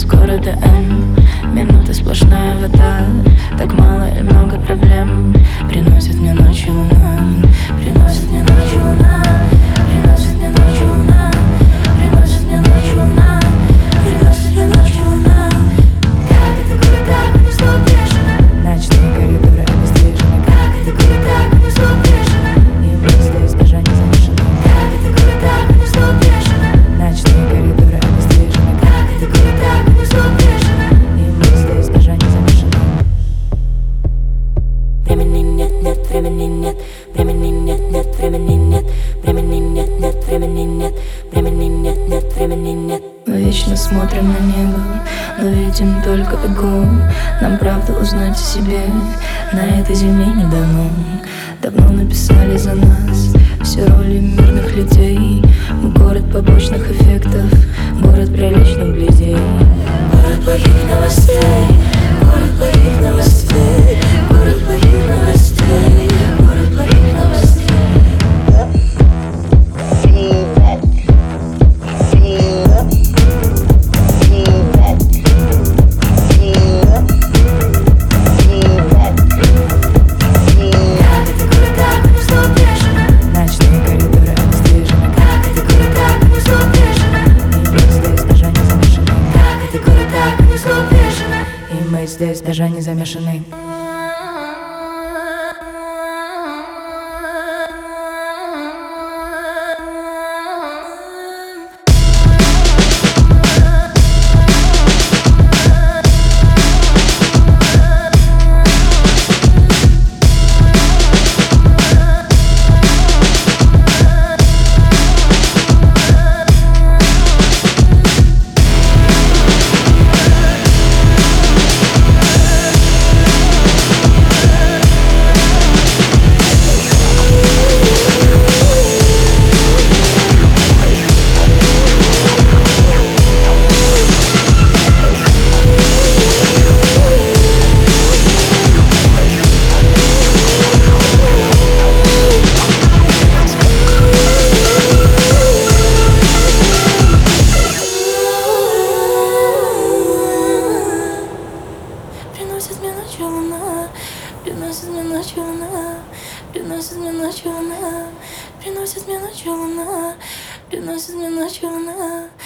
скоро ДМ. Минуты сплошная вода. Так мало и много проблем. Приносит мне ночью луна. Приносит мне ночью луна. Приносит мне ночью луна. Приносит мне ночью луна. Приносит мне ночью луна. Как это круто, унесло бешено. Ночные коридоры обездвижены. Как это круто, унесло бешено. И мы здесь даже не замешаны. Как это круто, унесло бешено. Ночные коридоры обездвижены. Как это круто, унесло бешено. И мы здесь даже не замешаны. Времени нет, нет, времени нет. Времени нет, нет, времени нет. Времени нет, нет, времени нет. Времени нет, нет, времени нет. Мы вечно смотрим на небо, но видим только иглу. Нам правду узнать о себе на этой земле не дано. Давно написали за нас все роли мирных людей. Мы город побочных эффектов, город приличных людей. Город плохих новостей, город плохих новостей, город плохих новостей, город плохих новостей. Здесь даже не замешаны. Приносит мне ночью луна, приносит мне ночью луна, приносит мне ночью луна, приносит мне ночью луна, приносит мне ночью луна.